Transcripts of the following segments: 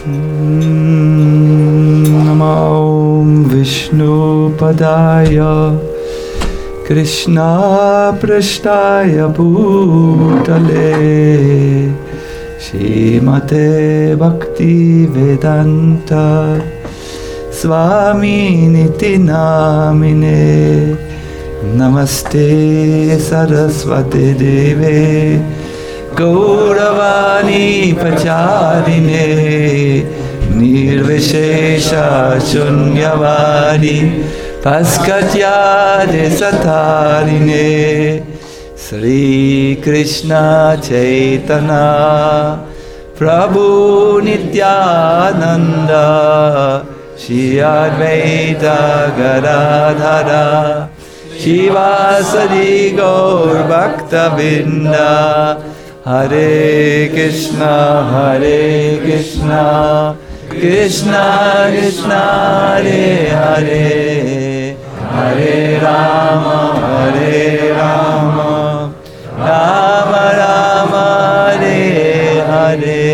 Namo Vishnu Padaya Krishna Prashtaya Bhutale Shrimate Bhakti Vedanta Swami Niti Namine Namaste Saraswati Deve Gauravani Pacharine Nirvishesha Shunyavadi Paskatyade Satarine Sri Krishna Chaitanya Prabhu Nityananda Shri Advaita Gadadhara Shivasadi Gaur Bhakta Binda Hare Krishna Krishna Krishna Hare Hare Hare Rama Rama Rama Hare Hare.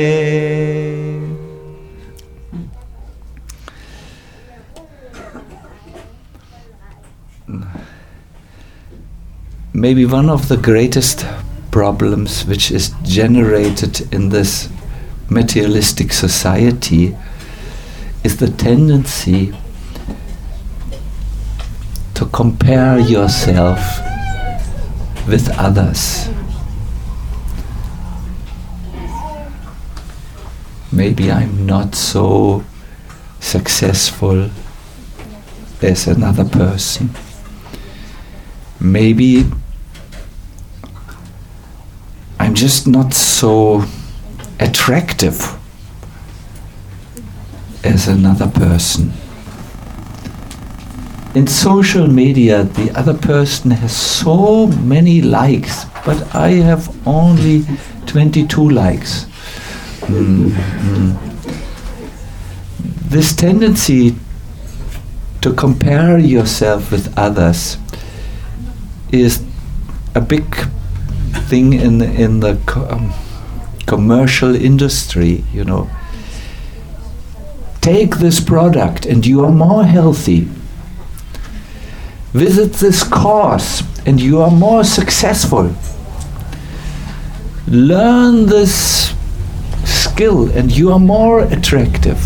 Maybe one of the greatest problems which is generated in this materialistic society is the tendency to compare yourself with others. Maybe I'm not so successful as another person. Maybe I'm just not so attractive as another person. In social media, the other person has so many likes, but I have only 22 likes. This tendency to compare yourself with others is a big thing in the commercial industry, you know. Take this product and you are more healthy. Visit this course and you are more successful. Learn this skill and you are more attractive.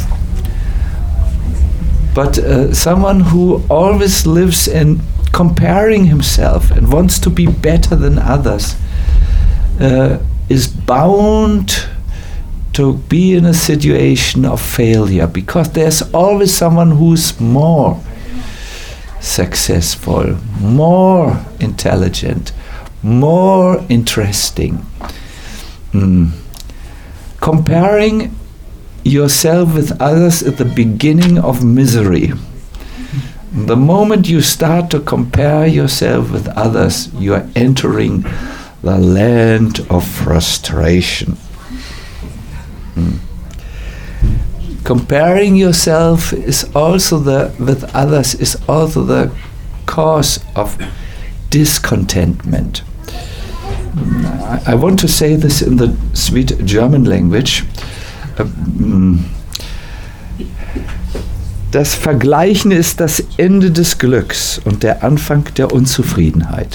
But someone who always lives in comparing himself and wants to be better than others is bound to be in a situation of failure, because there's always someone who's more successful, more intelligent, more interesting. Comparing yourself with others is the beginning of misery. The moment you start to compare yourself with others, you are entering the land of frustration. Comparing yourself is also with others is also the cause of discontentment. I want to say this in the sweet German language. Das Vergleichen ist das Ende des Glücks und der Anfang der Unzufriedenheit.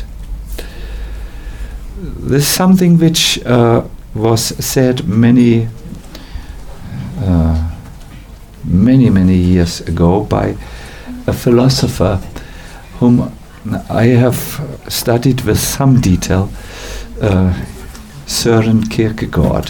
This is something which was said many years ago by a philosopher whom I have studied with some detail, Søren Kierkegaard.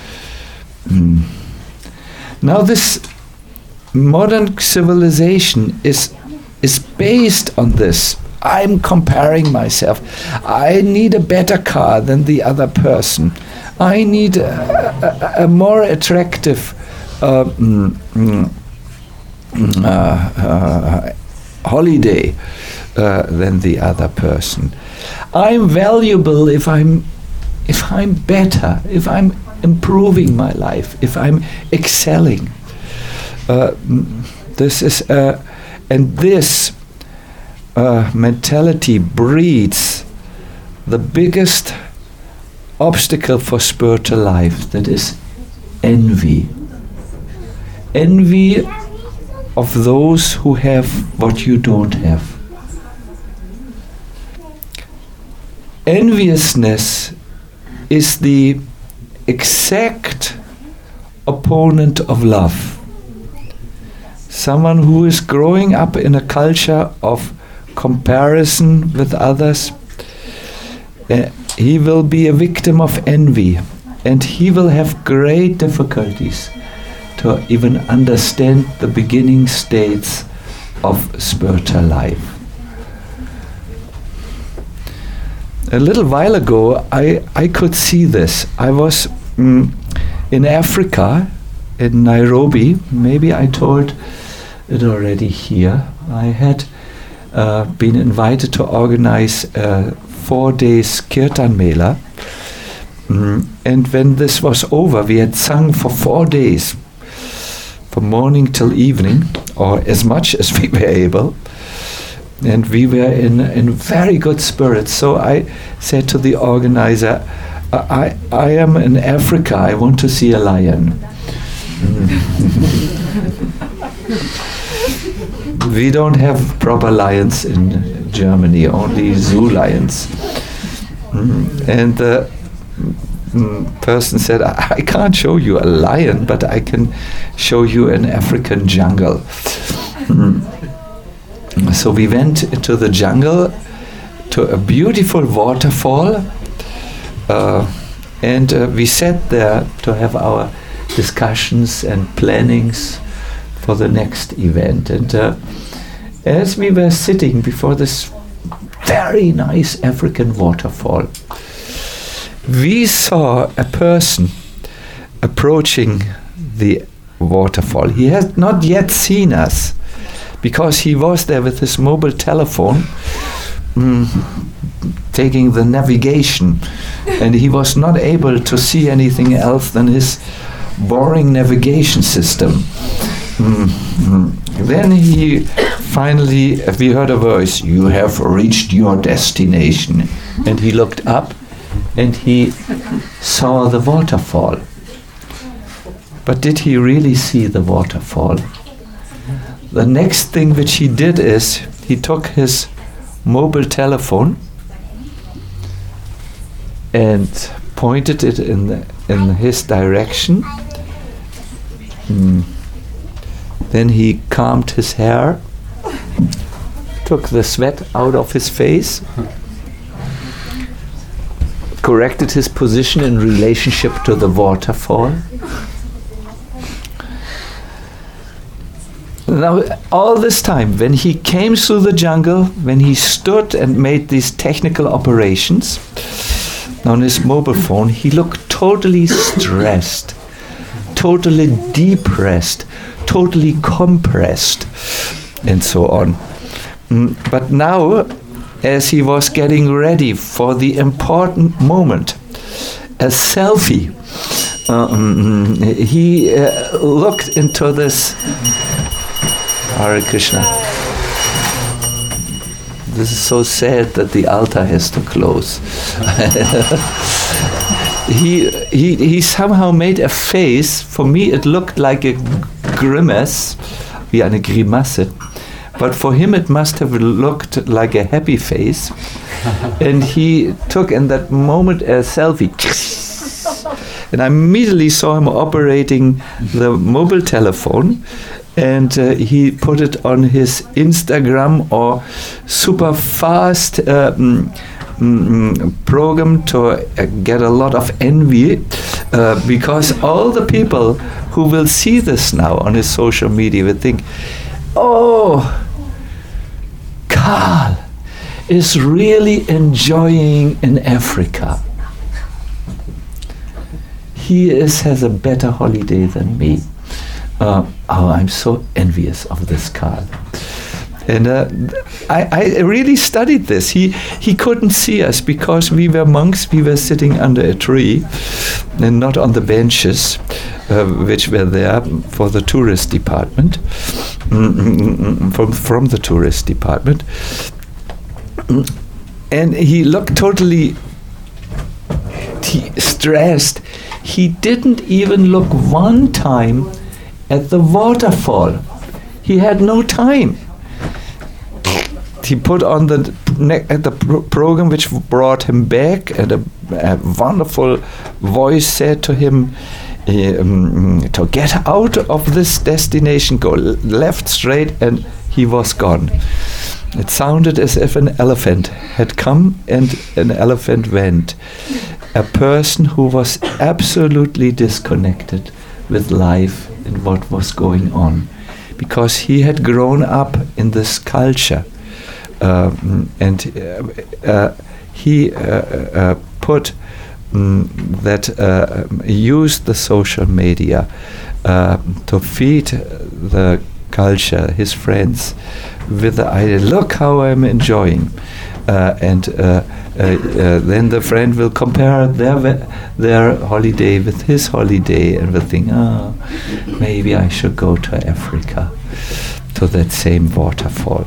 Now this modern civilization is based on this. I'm comparing myself. I need a better car than the other person. I need a more attractive holiday than the other person. I'm valuable if I'm better, if I'm improving my life, if I'm excelling. This mentality breeds the biggest obstacle for spiritual life, that is envy. envy of those who have what you don't have. Enviousness is the exact opponent of love. Someone who is growing up in a culture of comparison with others, he will be a victim of envy, and he will have great difficulties to even understand the beginning states of spiritual life. A little while ago, I could see this. I was in Africa, in Nairobi. Maybe I told it already here. I had been invited to organize 4 days Kirtan Mela. And when this was over, we had sung for 4 days, from morning till evening, or as much as we were able. And we were in very good spirits. So I said to the organizer, I am in Africa, I want to see a lion. We don't have proper lions in Germany, only zoo lions. And the person said, I can't show you a lion, but I can show you an African jungle. So we went to the jungle, to a beautiful waterfall, and we sat there to have our discussions and plannings for the next event. And as we were sitting before this very nice African waterfall, we saw a person approaching the waterfall. He had not yet seen us, because he was there with his mobile telephone, taking the navigation, and he was not able to see anything else than his boring navigation system. Then he finally, we heard a voice, "You have reached your destination." And he looked up and he saw the waterfall. But did he really see the waterfall? The next thing which he did is he took his mobile telephone and pointed it in his direction. Then he combed his hair, took the sweat out of his face, corrected his position in relationship to the waterfall. Now, all this time, when he came through the jungle, when he stood and made these technical operations on his mobile phone, he looked totally stressed, totally depressed, totally compressed, and so on. But now, as he was getting ready for the important moment, a selfie, he looked into this. Hare Krishna. This is so sad that the altar has to close. He somehow made a face. For me, it looked like a grimace, wie eine Grimasse. But for him, it must have looked like a happy face. And he took in that moment a selfie. And I immediately saw him operating the mobile telephone. And he put it on his Instagram or super fast program to get a lot of envy, because all the people who will see this now on his social media will think, oh, Karl is really enjoying in Africa. He has a better holiday than me. I'm so envious of this Karl. And I really studied this. He couldn't see us because we were monks. We were sitting under a tree and not on the benches, which were there for the tourist department, from the tourist department. And he looked totally stressed. He didn't even look one time at the waterfall. He had no time. He put on the program which brought him back, and a wonderful voice said to him, to get out of this destination, go left straight, and he was gone. It sounded as if an elephant had come and an elephant went. A person who was absolutely disconnected with life and what was going on, because he had grown up in this culture. And he put used the social media to feed the culture, his friends, with the idea, look how I'm enjoying. And then the friend will compare their holiday with his holiday and will think, oh, maybe I should go to Africa, to that same waterfall.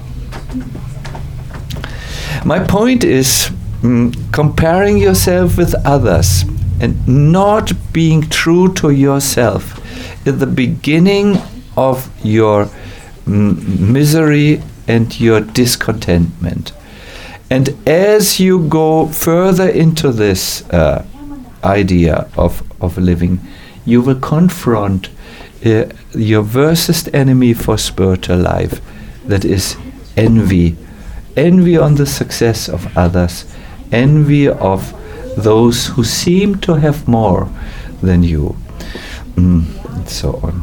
My point is, comparing yourself with others and not being true to yourself is the beginning of your misery and your discontentment. And as you go further into this idea of living, you will confront your worst enemy for spiritual life, that is envy. Envy on the success of others, envy of those who seem to have more than you, and so on.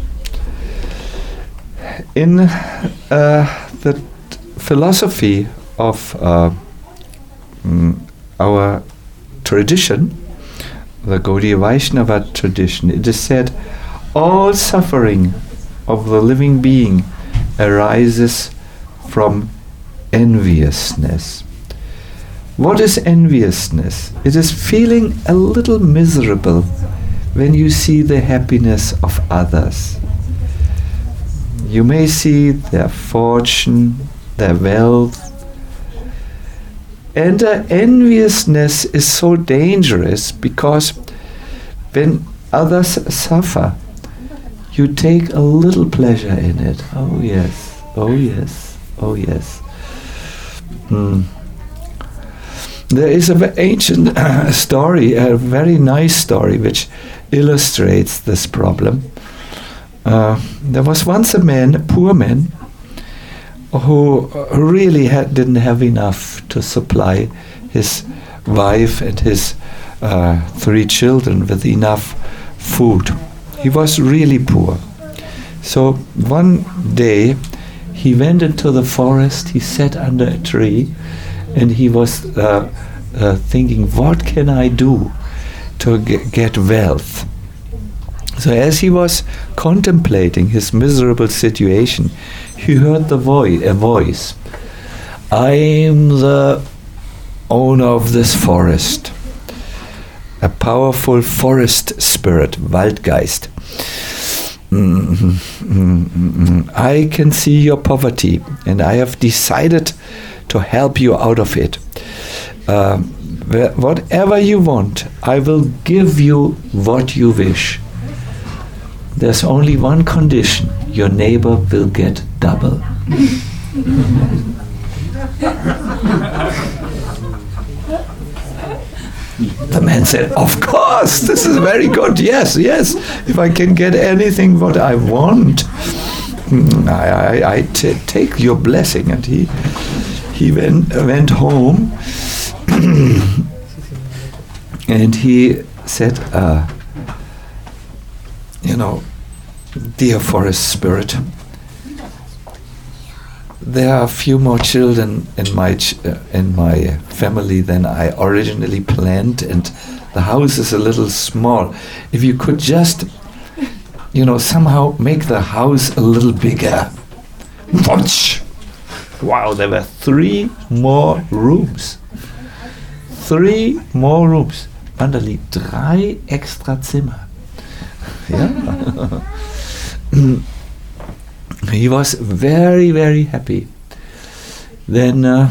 In the philosophy of our tradition, the Gaudiya Vaishnava tradition, it is said, all suffering of the living being arises from enviousness. What is enviousness? It is feeling a little miserable when you see the happiness of others. You may see their fortune, their wealth, and enviousness is so dangerous because when others suffer, you take a little pleasure in it. Oh yes, oh yes, oh yes. There is an ancient story, a very nice story, which illustrates this problem. There was once a man, a poor man, who really didn't have enough to supply his wife and his 3 children with enough food. He was really poor. So one day he went into the forest, he sat under a tree, and he was thinking, what can I do to get wealth? So as he was contemplating his miserable situation, he heard a voice. I am the owner of this forest, a powerful forest spirit, Waldgeist. I can see your poverty, and I have decided to help you out of it. Whatever you want, I will give you what you wish. There's only one condition: your neighbor will get double. The man said, of course, this is very good. Yes, if I can get anything what I want, I take your blessing. And he went home and he said, dear forest spirit, there are a few more children in my family than I originally planned, and the house is a little small. If you could just, somehow make the house a little bigger. Wow, there were 3 more rooms. 3 more rooms. Wanderli, 3 extra Zimmer. Yeah. He was very, very happy. Then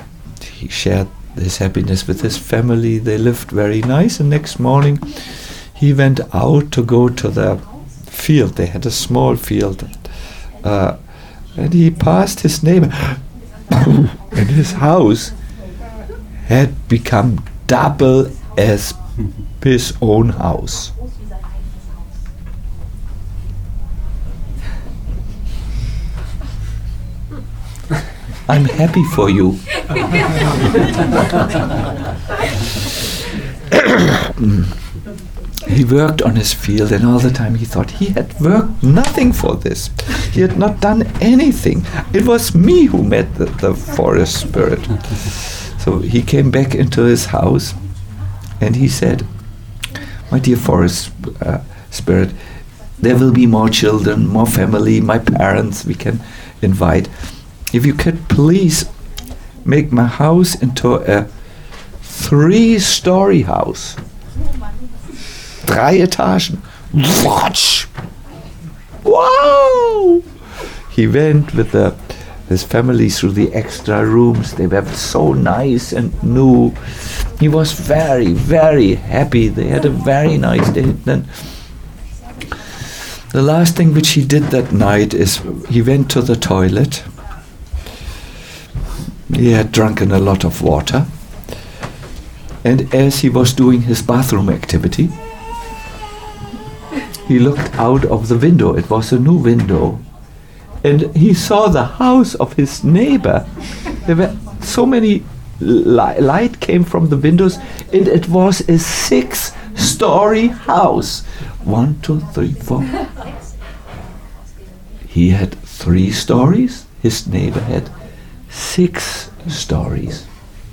he shared his happiness with his family. They lived very nice, and next morning he went out to go to the field. They had a small field. And he passed his neighbor. And his house had become double as his own house. I'm happy for you. He worked on his field, and all the time he thought he had worked nothing for this. He had not done anything. It was me who met the forest spirit. So he came back into his house, and he said, "My dear forest spirit, there will be more children, more family, my parents we can invite. If you could please make my house into a 3-story house. 3 Etagen. Watch! Wow! He went with his family through the extra rooms. They were so nice and new. He was very, very happy. They had a very nice day. Then the last thing which he did that night is he went to the toilet. He had drunken a lot of water. And as he was doing his bathroom activity, he looked out of the window. It was a new window. And he saw the house of his neighbor. There were so many light came from the windows, and it was a 6-story house. 1, 2, 3, 4. He had 3 stories. His neighbor had 6 stories.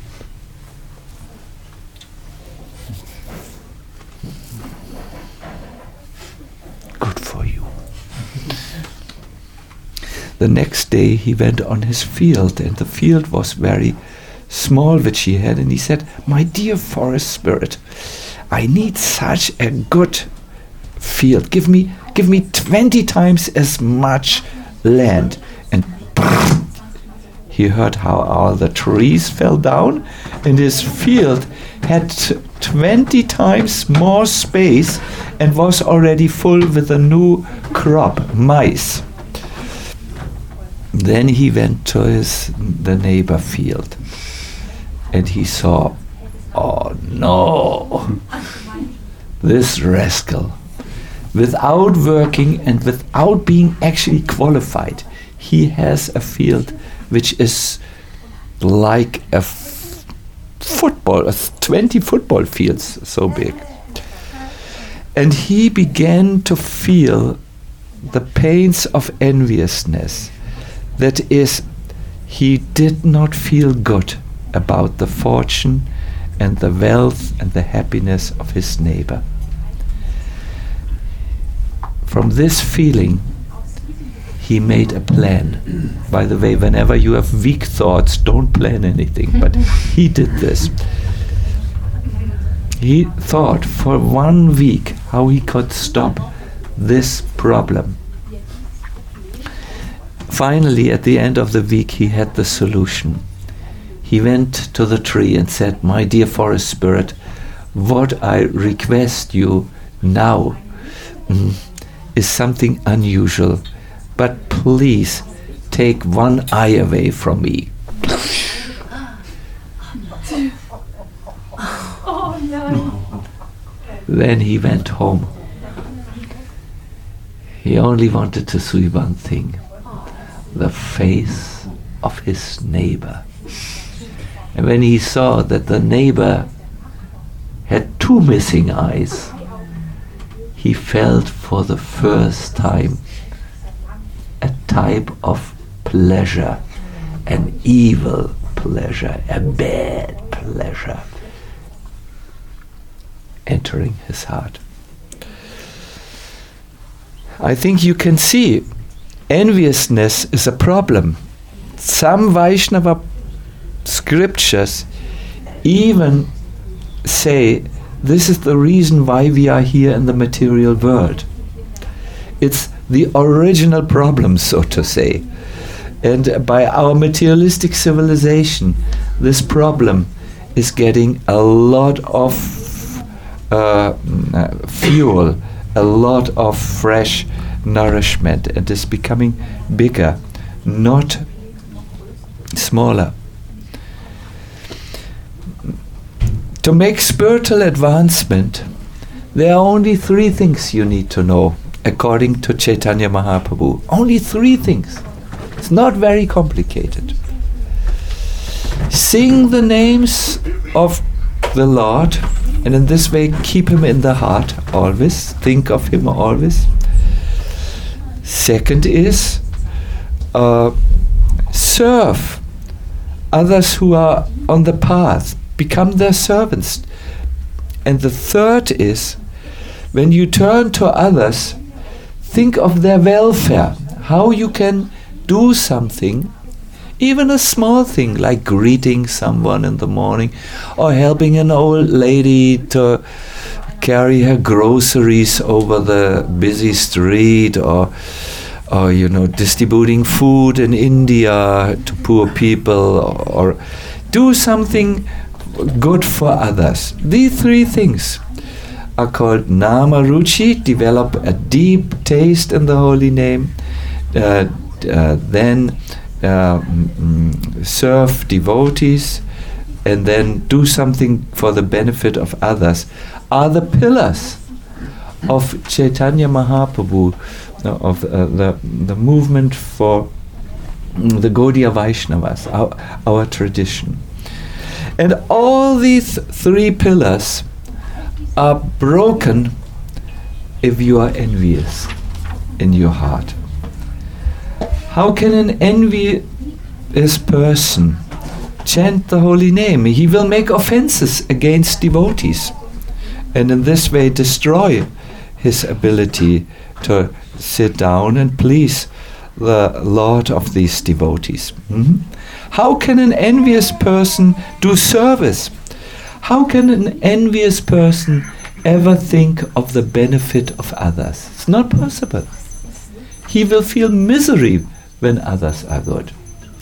Good for you. The next day he went on his field, and the field was very small which he had, and he said, "My dear forest spirit, I need such a good field. Give me 20 times as much land." And he heard how all the trees fell down, and his field had 20 times more space and was already full with a new crop, maize. Then he went to the neighbor field, and he saw, oh no, this rascal, without working and without being actually qualified, he has a field which is like a 20 football fields so big. And he began to feel the pains of enviousness. That is, he did not feel good about the fortune and the wealth and the happiness of his neighbor. From this feeling, he made a plan. By the way, whenever you have weak thoughts, don't plan anything. But he did this. He thought for 1 week how he could stop this problem. Finally, at the end of the week, he had the solution. He went to the tree and said, "My dear forest spirit, what I request you now is something unusual, but please take 1 eye away from me." Oh no. Then he went home. He only wanted to see one thing: the face of his neighbor. And when he saw that the neighbor had 2 missing eyes, he felt for the first time a type of pleasure, an evil pleasure, a bad pleasure entering his heart. I think you can see enviousness is a problem. Some Vaishnava scriptures even say this is the reason why we are here in the material world. It's the original problem, so to say. And by our materialistic civilization, this problem is getting a lot of fuel, a lot of fresh nourishment, and is becoming bigger, not smaller. To make spiritual advancement, there are only 3 things you need to know, according to Chaitanya Mahaprabhu. Only 3 things. It's not very complicated. Sing the names of the Lord, and in this way keep him in the heart always. Think of him always. Second is serve others who are on the path. Become their servants. And the third is, when you turn to others, think of their welfare. How you can do something, even a small thing like greeting someone in the morning, or helping an old lady to carry her groceries over the busy street, or distributing food in India to poor people, or do something good for others. These 3 things are called Nama Ruchi, develop a deep taste in the holy name, then serve devotees, and then do something for the benefit of others, are the pillars of Chaitanya Mahaprabhu, of the movement for the Gaudiya Vaishnavas, our tradition. And all these 3 pillars are broken if you are envious in your heart. How can an envious person chant the holy name? He will make offenses against devotees, and in this way destroy his ability to sit down and please the Lord of these devotees. How can an envious person do service? How can an envious person ever think of the benefit of others? It's not possible. He will feel misery when others are good.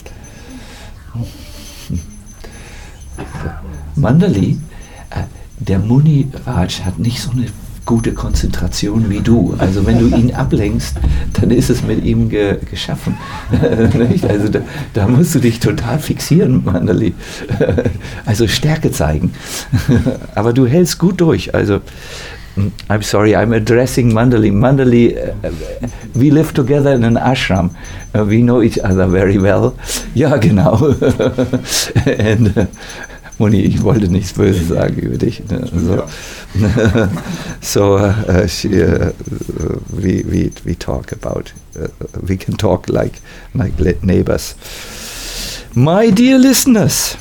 Mandali, der Muni Raj hat nicht so eine gute Konzentration wie du. Also wenn du ihn ablenkst, dann ist es mit ihm geschaffen. Also da musst du dich total fixieren, Mandali. Also Stärke zeigen. Aber du hältst gut durch. Also I'm sorry, I'm addressing Mandali. Mandali, we live together in an ashram. We know each other very well. Ja, genau. And Moni, ich wollte nichts Böses sagen über dich. So, we talk about, we can talk like neighbors. My dear listeners,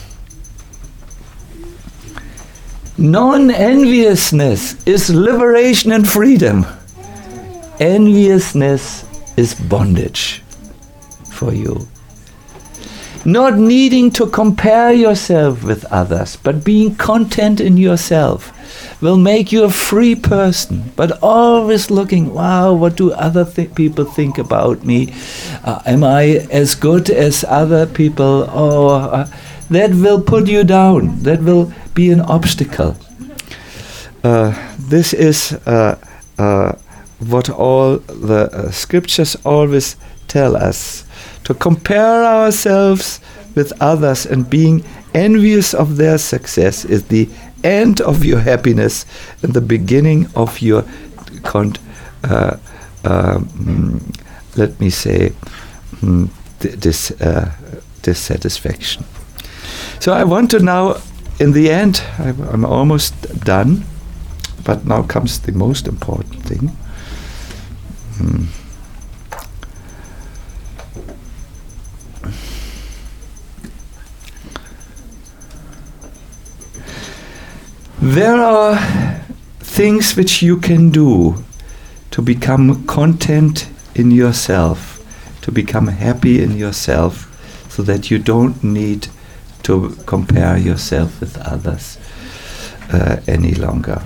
non-enviousness is liberation and freedom. Enviousness is bondage for you. Not needing to compare yourself with others, but being content in yourself will make you a free person. But always looking, wow, what do other people think about me? Am I as good as other people? That will put you down. That will be an obstacle. This is what all the scriptures always tell us. To compare ourselves with others and being envious of their success is the end of your happiness and the beginning of your dissatisfaction. So I want to now, in the end, I'm almost done, but now comes the most important thing. There are things which you can do to become content in yourself, to become happy in yourself, so that you don't need to compare yourself with others any longer.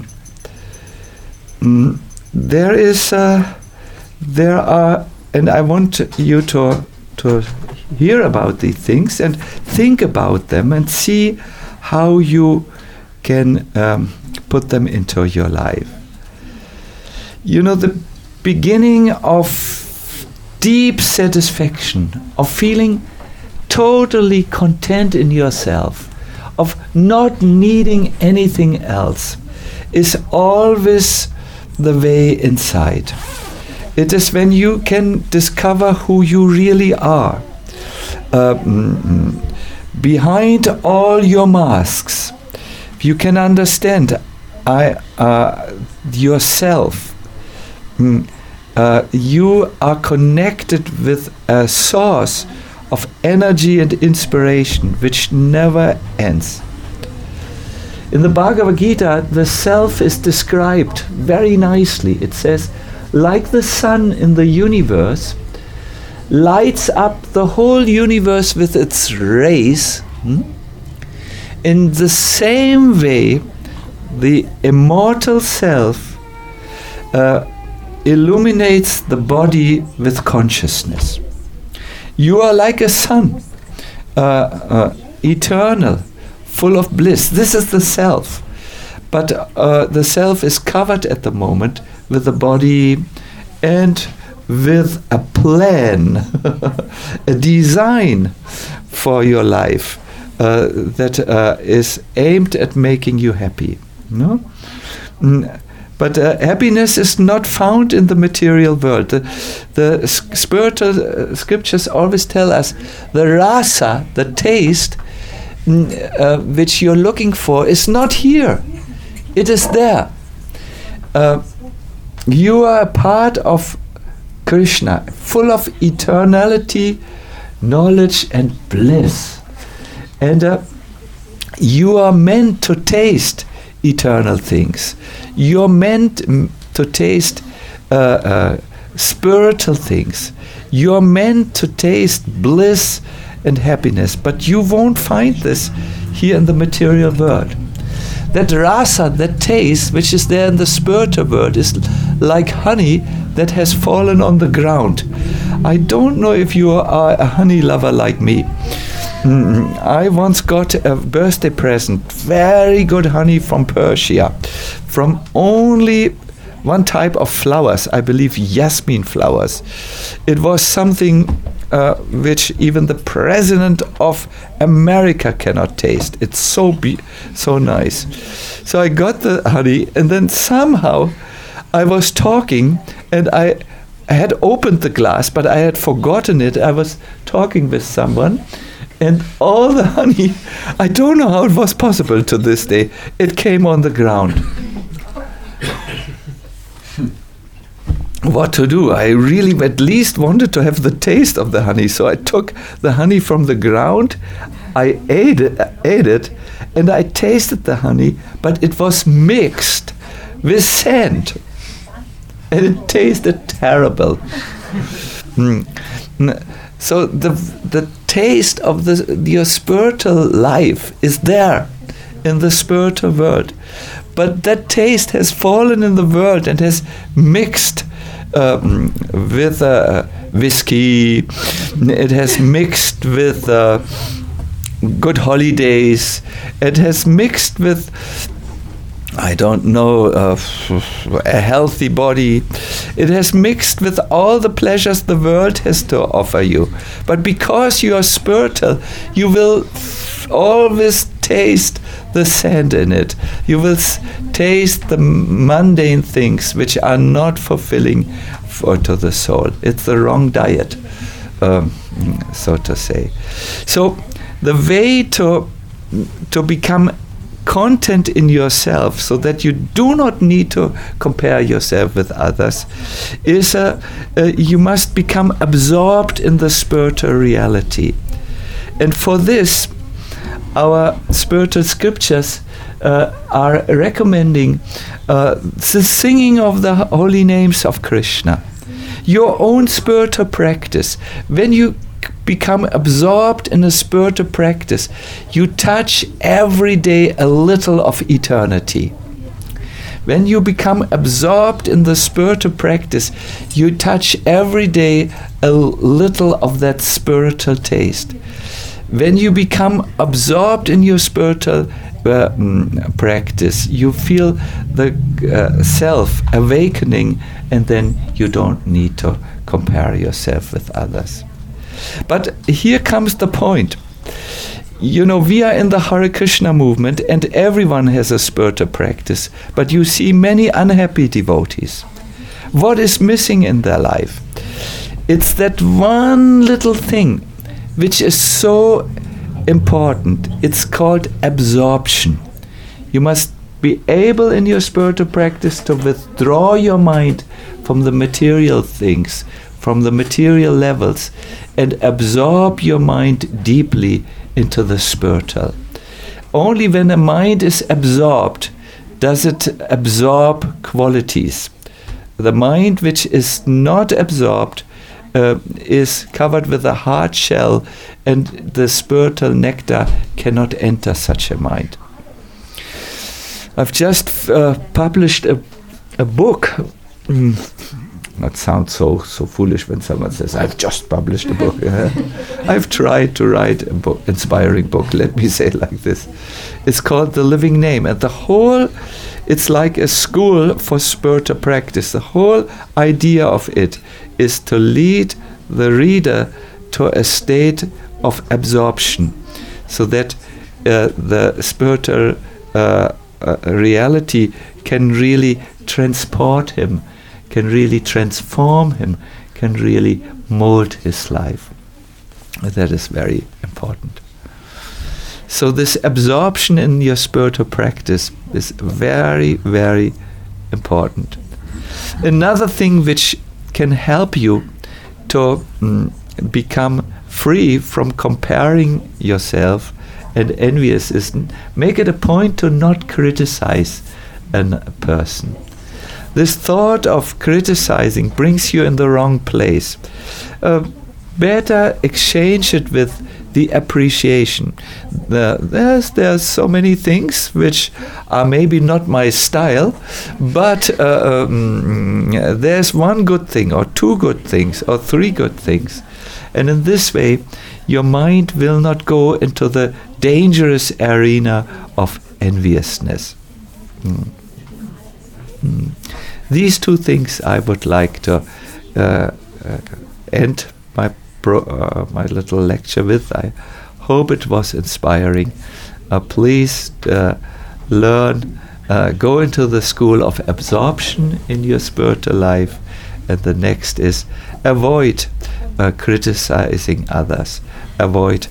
There are, and I want you to hear about these things and think about them and see how you can put them into your life. You know, the beginning of deep satisfaction, of feeling totally content in yourself, of not needing anything else, is always the way inside. It is when you can discover who you really are. Behind all your masks, you can understand yourself. You are connected with a source of energy and inspiration which never ends. In the Bhagavad Gita, the self is described very nicely. It says, like the sun in the universe lights up the whole universe with its rays, in the same way the immortal self illuminates the body with consciousness. You are like a sun, eternal, full of bliss. This is the self. But the self is covered at the moment with the body and with a plan, a design for your life that is aimed at making you happy. No? But happiness is not found in the material world. The spiritual scriptures always tell us the rasa, the taste, which you're looking for, is not here. It is there. You are a part of Krishna, full of eternality, knowledge and bliss. And you are meant to taste eternal things. You're meant to taste spiritual things. You're meant to taste bliss and happiness. But you won't find this here in the material world. That rasa, that taste, which is there in the spiritual world, is like honey that has fallen on the ground. I don't know if you are a honey lover like me. I once got a birthday present, very good honey from Persia, from only one type of flowers, I believe Yasmin flowers. It was something which even the President of America cannot taste. It's so nice. So I got the honey, and then somehow I was talking, and I had opened the glass, but I had forgotten it. I was talking with someone, and all the honey, I don't know how it was possible to this day, it came on the ground. What to do? I really at least wanted to have the taste of the honey, so I took the honey from the ground, I ate it, and I tasted the honey, but it was mixed with sand, and it tasted terrible. So the taste of your spiritual life is there in the spiritual world, but that taste has fallen in the world and has mixed with whiskey. It has mixed with good holidays. It has mixed with, I don't know, a healthy body. It has mixed with all the pleasures the world has to offer you. But because you are spiritual, you will always taste the sand in it. You will taste the mundane things which are not fulfilling to the soul. It's the wrong diet, so to say. So the way to become content in yourself, so that you do not need to compare yourself with others, is you must become absorbed in the spiritual reality. And for this, our spiritual scriptures are recommending the singing of the holy names of Krishna, your own spiritual practice. When you become absorbed in a spiritual practice, you touch every day a little of eternity. When you become absorbed in the spiritual practice, you touch every day a little of that spiritual taste. When you become absorbed in your spiritual practice, you feel the self awakening, and then you don't need to compare yourself with others. But here comes the point. You know, we are in the Hare Krishna movement, and everyone has a spiritual practice, but you see many unhappy devotees. What is missing in their life? It's that one little thing which is so important. It's called absorption. You must be able in your spiritual practice to withdraw your mind from the material things, from the material levels, and absorb your mind deeply into the spiritual. Only when a mind is absorbed does it absorb qualities. The mind which is not absorbed is covered with a hard shell, and the spiritual nectar cannot enter such a mind. I've just published a book. That sounds so foolish when someone says, I've just published a book. I've tried to write a book, inspiring book, let me say it like this. It's called The Living Name, and it's like a school for spiritual practice. The whole idea of it is to lead the reader to a state of absorption, so that the spiritual reality can really transport him, can really transform him, can really mold his life. That is very important. So this absorption in your spiritual practice is very, very important. Another thing which can help you to become free from comparing yourself and envious is make it a point to not criticize a person. This thought of criticizing brings you in the wrong place. Better exchange it with the appreciation. There's so many things which are maybe not my style, but there's one good thing, or two good things, or three good things. And in this way, your mind will not go into the dangerous arena of enviousness. These two things I would like to end my little lecture with. I hope it was inspiring. Please learn, go into the school of absorption in your spiritual life. And the next is avoid criticizing others. Avoid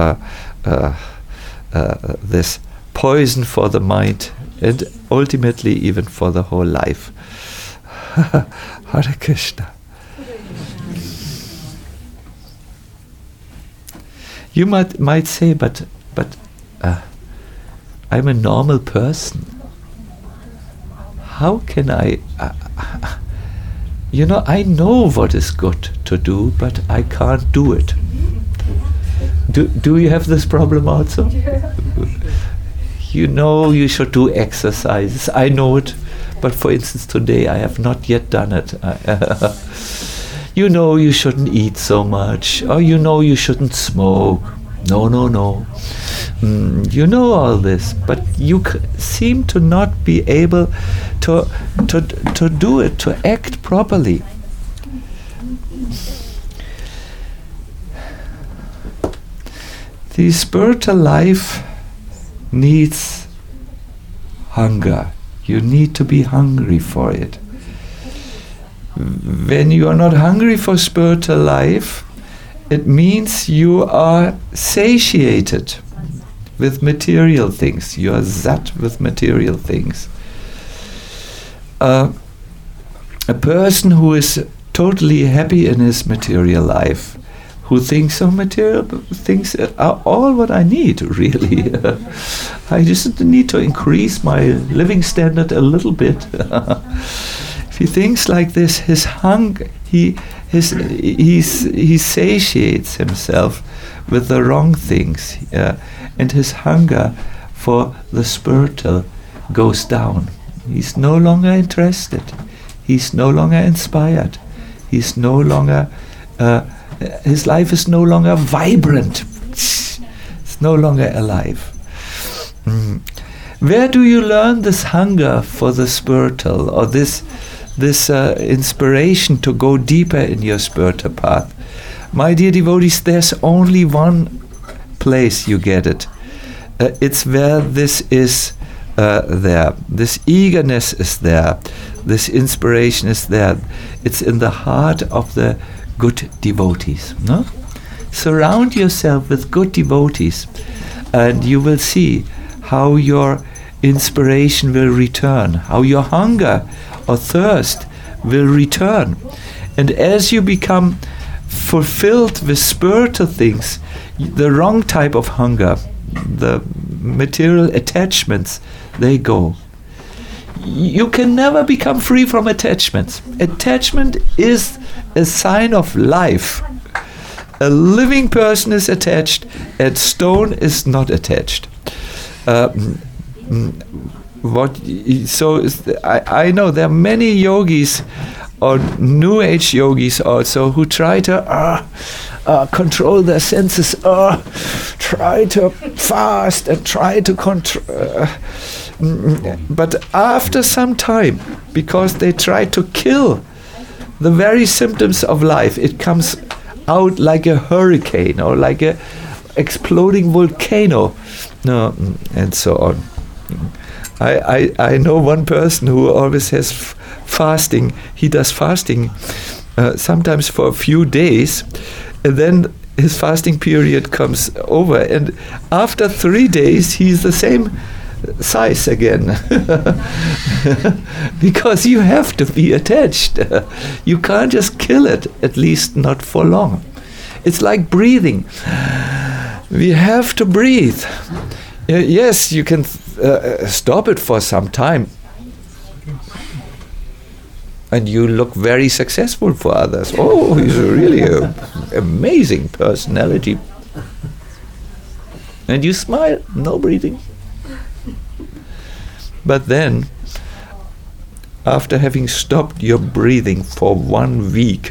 this poison for the mind, and ultimately even for the whole life. Hare Krishna. You might say, but I'm a normal person. How can I? I know what is good to do, but I can't do it. Do you have this problem also? You know you should do exercises. I know it, but for instance today I have not yet done it. You know you shouldn't eat so much, or you know you shouldn't smoke. No. You know all this, but you seem to not be able to do it, to act properly. The spiritual life needs hunger. You need to be hungry for it. When you are not hungry for spiritual life, it means you are satiated with material things. You are zat with material things. A person who is totally happy in his material life, who thinks, material things are all what I need, really. I just need to increase my living standard a little bit. If he thinks like this, his hunger, he satiates himself with the wrong things, and his hunger for the spiritual goes down. He's no longer interested. He's no longer inspired. He's no longer. His life is no longer vibrant. It's no longer alive. Where do you learn this hunger for the spiritual, or this inspiration to go deeper in your spiritual path? My dear devotees, there's only one place you get it. It's where this is there. This eagerness is there. This inspiration is there. It's in the heart of the good devotees. No? Surround yourself with good devotees, and you will see how your inspiration will return, how your hunger or thirst will return. And as you become fulfilled with spiritual things, the wrong type of hunger, the material attachments, they go. You can never become free from attachments. Attachment is a sign of life. A living person is attached, and stone is not attached. I know there are many yogis or New Age yogis also who try to control their senses, try to fast and try to control. But after some time, because they try to kill the very symptoms of life, it comes out like a hurricane or like a exploding volcano, and so on. I know one person who always has fasting. He does fasting sometimes for a few days, and then his fasting period comes over, and after 3 days he's the same size again. Because you have to be attached. You can't just kill it, at least not for long. It's like breathing. We have to breathe. Yes, you can stop it for some time, and you look very successful for others. Oh, he's really an amazing personality. And you smile, no breathing. But then, after having stopped your breathing for 1 week,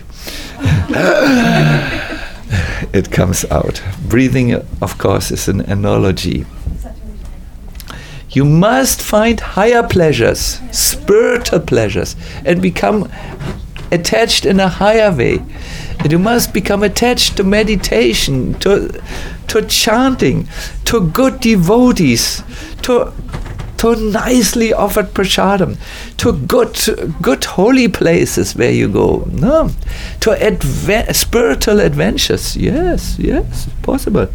it comes out. Breathing, of course, is an analogy. You must find higher pleasures, spiritual pleasures, and become attached in a higher way. And you must become attached to meditation, to chanting, to good devotees, to nicely offered prasadam, to good holy places where you go, to spiritual adventures. Yes, possible.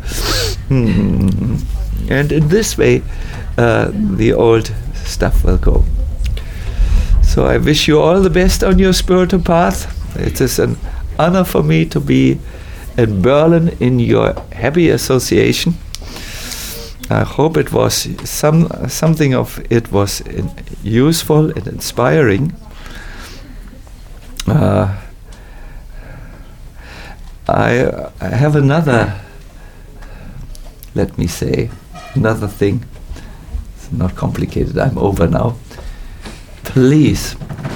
And in this way, the old stuff will go. So I wish you all the best on your spiritual path. It is an honor for me to be in Berlin in your happy association. I hope it was something of it was useful and inspiring. I have another, let me say, another thing. It's not complicated. I'm over now. Please,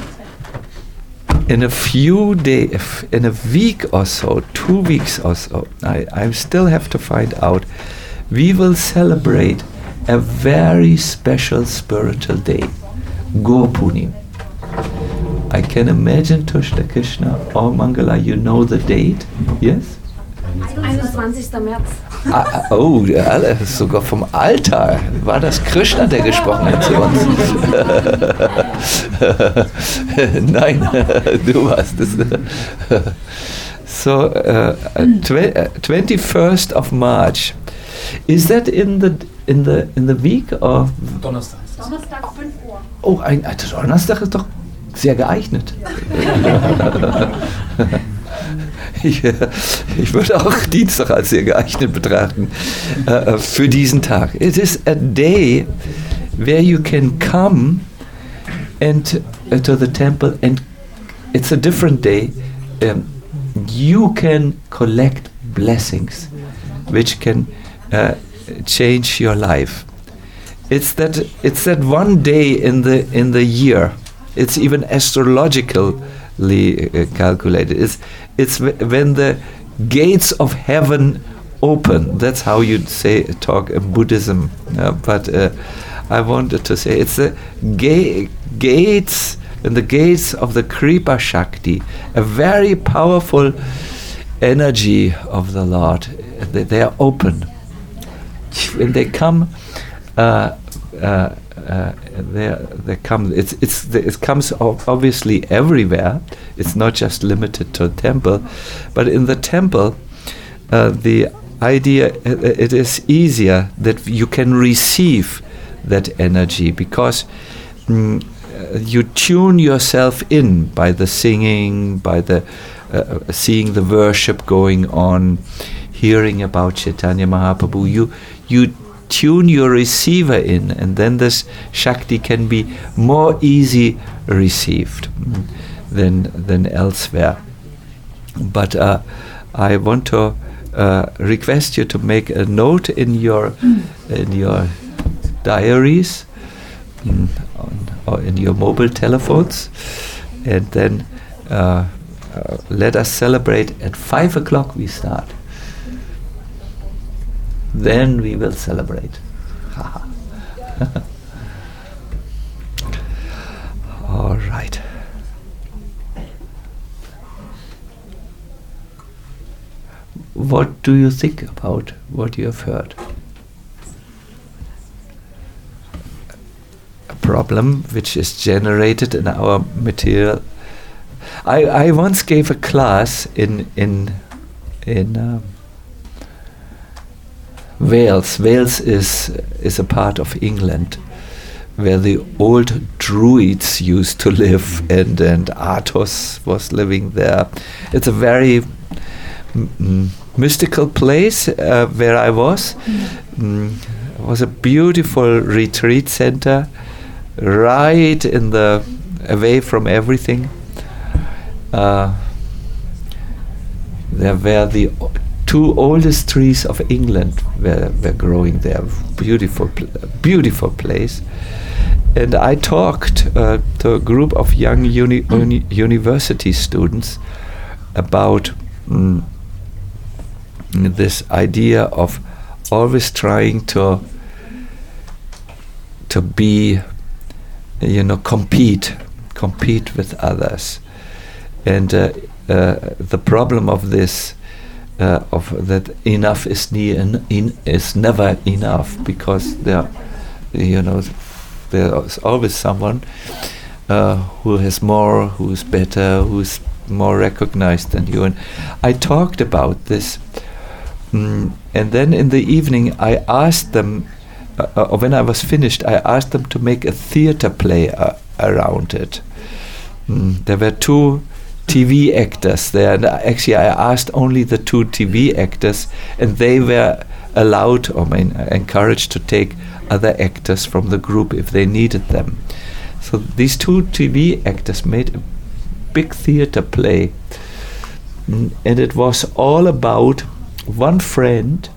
in a few days, in a week or so, 2 weeks or so, I still have to find out. We will celebrate a very special spiritual day, Gurpunim. I can imagine, Tushta Krishna or Mangala, you know the date, yes? 21. März. Sogar vom Alter. War das Krishna, der gesprochen hat zu uns? Nein, du warst es. So, 21st of March. Is that in the week or? Donnerstag 5 Uhr. Oh, ein Donnerstag ist doch sehr geeignet. Ich würde auch Dienstag als sehr geeignet betrachten für diesen Tag. It is a day where you can come and to the temple, and it's a different day. You can collect blessings, which can change your life. It's that one day in the year. It's even astrologically calculated. It's when the gates of heaven open. That's how you'd talk in Buddhism. But I wanted to say. It's the gates and the gates of the Kripa Shakti, a very powerful energy of the Lord. They are open. When they come, they come. It comes obviously everywhere. It's not just limited to a temple, but in the temple, the idea it is easier that you can receive that energy because you tune yourself in by the singing, by the seeing the worship going on, hearing about Chaitanya Mahaprabhu. You tune your receiver in, and then this Shakti can be more easy received than elsewhere. But I want to request you to make a note in your diaries or in your mobile telephones, and then let us celebrate at 5 o'clock. We start. Then we will celebrate. All right. What do you think about what you have heard? A problem which is generated in our material. I once gave a class in Wales. Wales is a part of England where the old Druids used to live, and Athos was living there. It's a very mystical place where I was. It was a beautiful retreat center, right in the away from everything. There were the two oldest trees of England were growing there. Beautiful place. And I talked to a group of young university students about this idea of always trying to be, compete with others, and the problem of this. Of that, enough is never enough, because there's always someone who has more, who's better, who's more recognized than you. And I talked about this, and then in the evening I asked them, when I was finished, I asked them to make a theater play around it. There were two TV actors there, and actually I asked only the two TV actors, and they were allowed, encouraged to take other actors from the group if they needed them. So these two TV actors made a big theater play, and it was all about one friend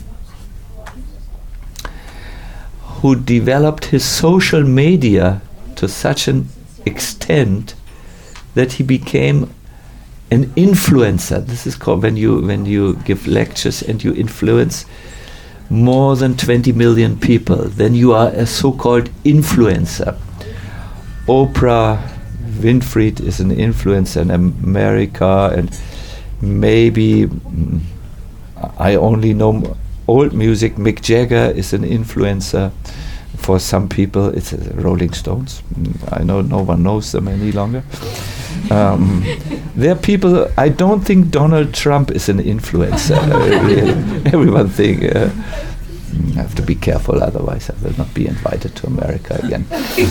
who developed his social media to such an extent that he became an influencer. This is called when you give lectures and you influence more than 20 million people, then you are a so-called influencer. Oprah Winfrey is an influencer in America, and maybe I only know old music. Mick Jagger is an influencer. For some people, it's Rolling Stones. I know no one knows them any longer. There are people. I don't think Donald Trump is an influencer. Everyone think. I have to be careful, otherwise I will not be invited to America again.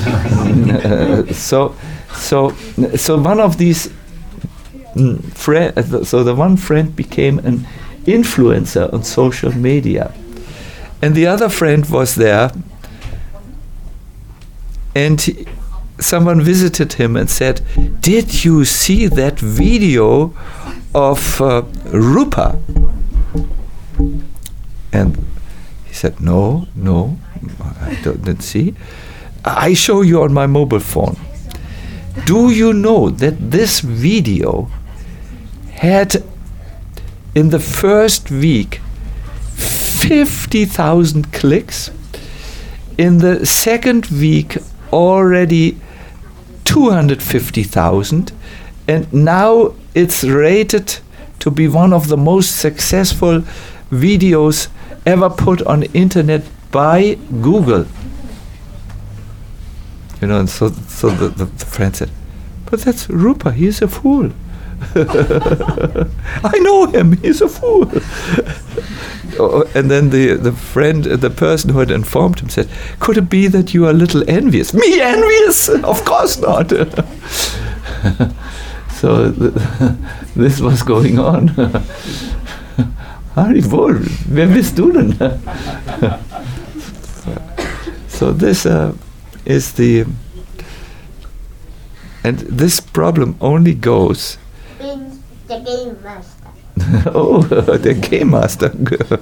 So one of these so the one friend became an influencer on social media, and the other friend was there. And someone visited him and said, "Did you see that video of Rupa?" And he said, No, I didn't see. I show you on my mobile phone. Do you know that this video had, in the first week, 50,000 clicks? In the second week, already 250,000, and now it's rated to be one of the most successful videos ever put on the internet by Google. You know, and so the friend said, "But that's Rupa, he's a fool." "I know him, he's a fool." And then the friend, the person who had informed him said, "Could it be that you are a little envious?" "Me envious? Of course not." So this was going on. Haribol, wer bist du denn? So this is the, and this problem only goes. The game master. Oh, the game master.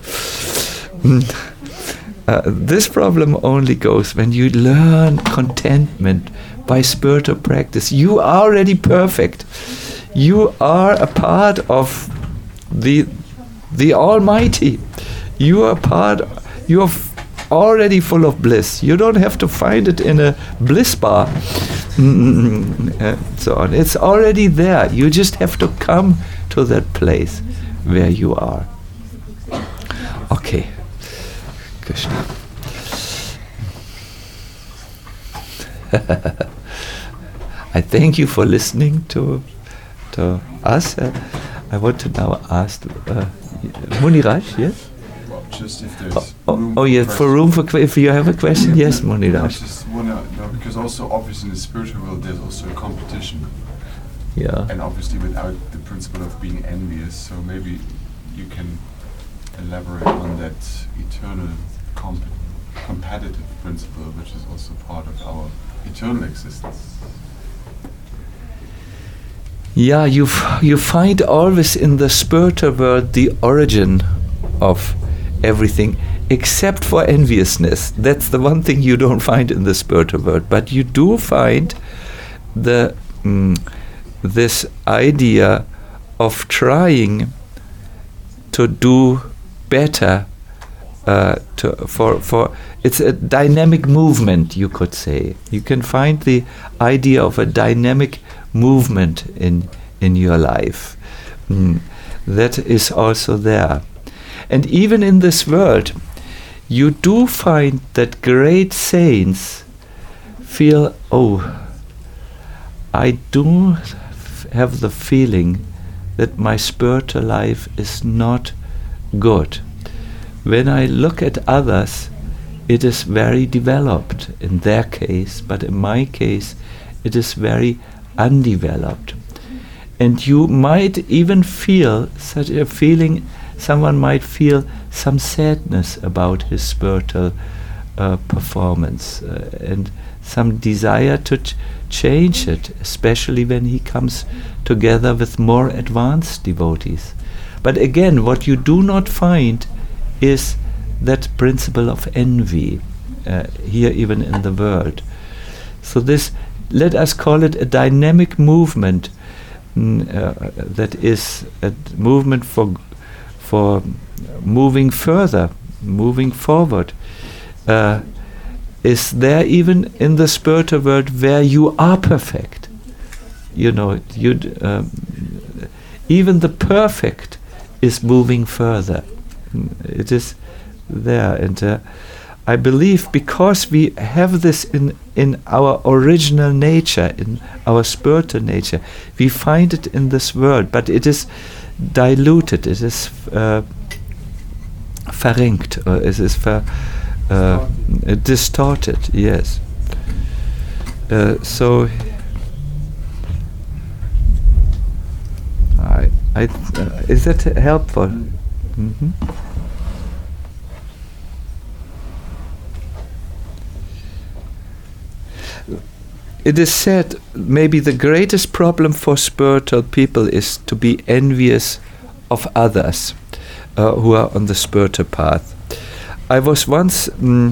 This problem only goes when you learn contentment by spiritual practice. You are already perfect. You are a part of the Almighty. You are already full of bliss. You don't have to find it in a bliss bar. So on. It's already there. You just have to come to that place where you are. Okay. Krishna. I thank you for listening to us. I want to now ask Muniraj, yes? Well, just if there's room yes, for room for if you have a question, yes, Muniraj. I just want to know, because also obviously in the spiritual world there's also a competition. Yeah. And obviously without the principle of being envious, so maybe you can elaborate on that eternal competitive principle, which is also part of our eternal existence. Yeah, you find always in the spiritual world the origin of everything, except for enviousness. That's the one thing you don't find in the spiritual world. But you do find this idea of trying to do better. For it's a dynamic movement, you could say. You can find the idea of a dynamic movement in your life. That is also there. And even in this world, you do find that great saints feel, I do have the feeling that my spiritual life is not good. When I look at others, it is very developed in their case, but in my case, it is very undeveloped. And you might even feel such a feeling, someone might feel some sadness about his spiritual performance and some desire to change it, especially when he comes together with more advanced devotees. But again, what you do not find is that principle of envy here even in the world. So this, let us call it a dynamic movement that is a movement for moving further, moving forward. Is there even in the spiritual world where you are perfect? You know, even the perfect is moving further. It is there, and I believe because we have this in our original nature, in our spiritual nature, we find it in this world, but it is diluted, it is verrenkt, or it is distorted, yes. So is that helpful? Mm-hmm. It is said maybe the greatest problem for spiritual people is to be envious of others who are on the spiritual path. I was once,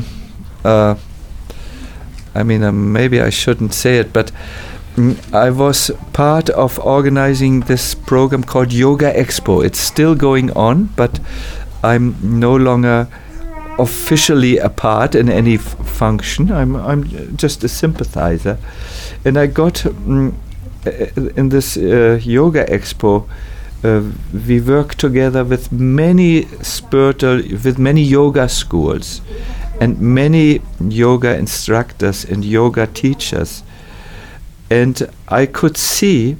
maybe I shouldn't say it, but I was part of organizing this program called Yoga Expo. It's still going on, but I'm no longer officially a part in any function. I'm just a sympathizer, and I got in this yoga expo. We work together with many yoga schools and many yoga instructors and yoga teachers, and I could see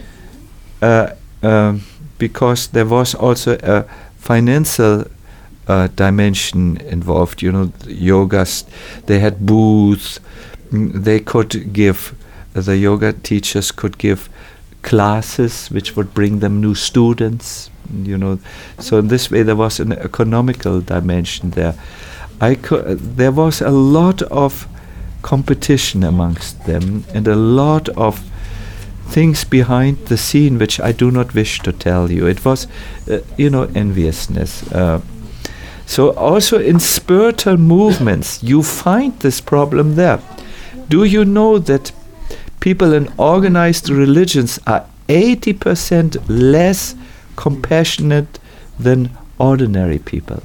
because there was also a financial dimension involved. You know, yogas, they had booths. They could give, the yoga teachers could give classes which would bring them new students. You know, so in this way there was an economical dimension there. There was a lot of competition amongst them and a lot of things behind the scene which I do not wish to tell you. It was, enviousness. So also in spiritual movements, you find this problem there. Do you know that people in organized religions are 80% less compassionate than ordinary people?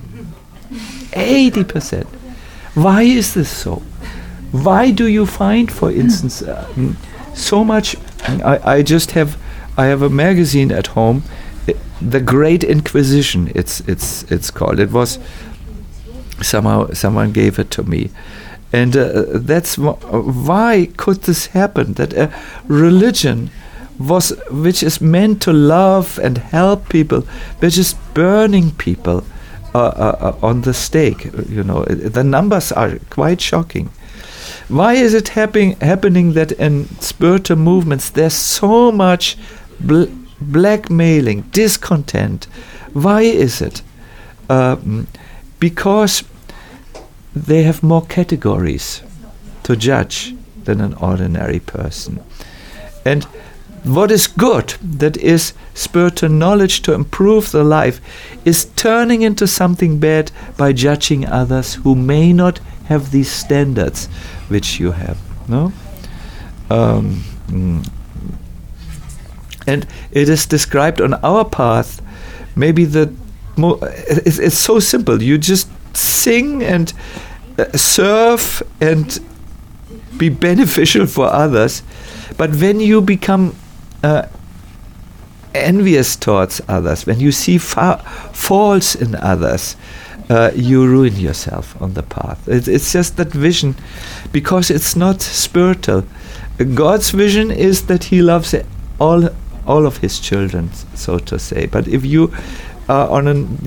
80%. Why is this so? Why do you find, for instance, so much? I have a magazine at home, The Great Inquisition. It's called. It was someone gave it to me, and that's why could this happen? That a religion which is meant to love and help people, which is burning people on the stake. You know, the numbers are quite shocking. Why is it happening that in spiritual movements there's so much blackmailing, discontent? Why is it? Because they have more categories to judge than an ordinary person. And what is good, that is spiritual knowledge to improve the life, is turning into something bad by judging others who may not have these standards which you have. No? And it is described on our path, maybe it's so simple. You just sing and serve and be beneficial for others. But when you become envious towards others, when you see faults in others, you ruin yourself on the path. It's just that vision, because it's not spiritual. God's vision is that He loves all of His children, so to say. But if you are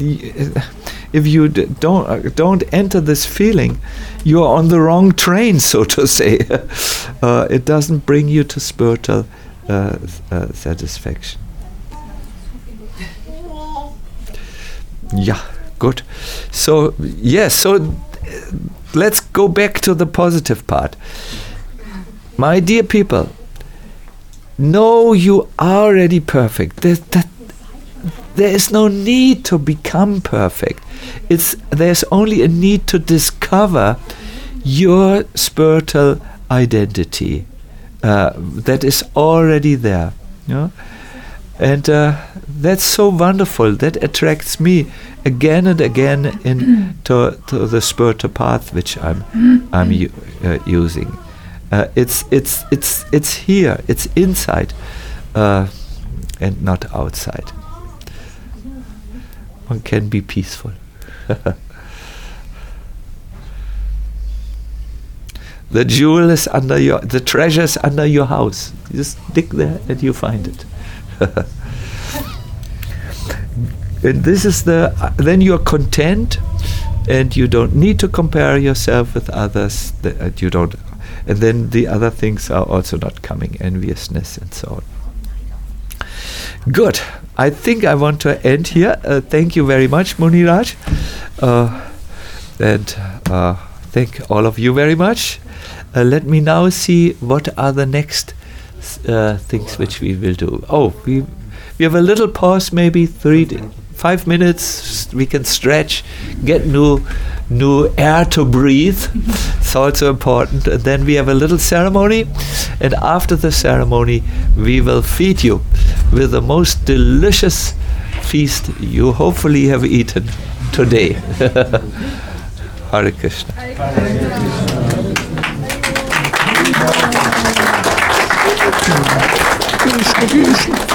don't enter this feeling, you are on the wrong train, so to say. It doesn't bring you to spiritual satisfaction. Yeah, good. So yes, so let's go back to the positive part. My dear people, know you are already perfect. There is no need to become perfect. There's only a need to discover your spiritual identity that is already there. You know? And that's so wonderful. That attracts me again and again to the spiritual path which I'm using. It's here. It's inside and not outside. One can be peaceful. The jewel is the treasure is under your house. You just dig there and you find it. And this is then you're content, and you don't need to compare yourself with others. You don't, and then the other things are also not coming, enviousness and so on. Good. I think I want to end here. Thank you very much, Muniraj, and thank all of you very much. Let me now see what are the next things which we will do. Oh, we have a little pause, maybe 5 minutes. We can stretch, get new air to breathe. It's also important. And then we have a little ceremony, and after the ceremony we will feed you with the most delicious feast you hopefully have eaten today. Hare Krishna. Krishna, Krishna.